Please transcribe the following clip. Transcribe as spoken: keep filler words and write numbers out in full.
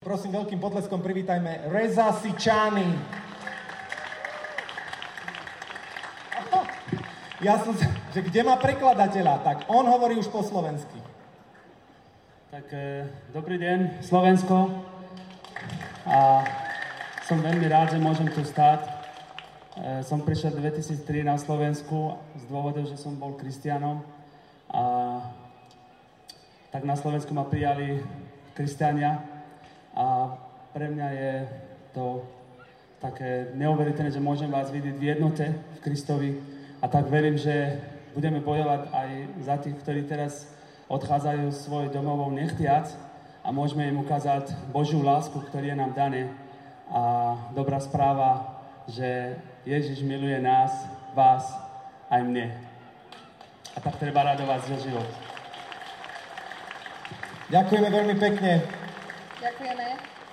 prosím, veľkým potleskom privítajme Reza Sičány. Ja som sa, že kde má prekladateľa, tak on hovorí už po slovensky. Tak e, dobrý deň, Slovensko. A som veľmi rád, že môžem tu stáť. E, som prišiel v dvetisíctri na Slovensku z dôvodov, že som bol kresťanom. A tak na Slovensku ma prijali kresťania. A pre mňa je to také neuveriteľné, že môžem vás vidieť v jednote v Kristovi. A tak verím, že budeme bojovať aj za tých, ktorí teraz odchádzajú z svojich domovov nechtiac a môžeme im ukázať Božiu lásku, ktorý je nám daný. A dobrá správa, že Ježiš miluje nás, vás aj mne. A tak treba radovať za život. Ďakujeme veľmi pekne. Ďakujeme.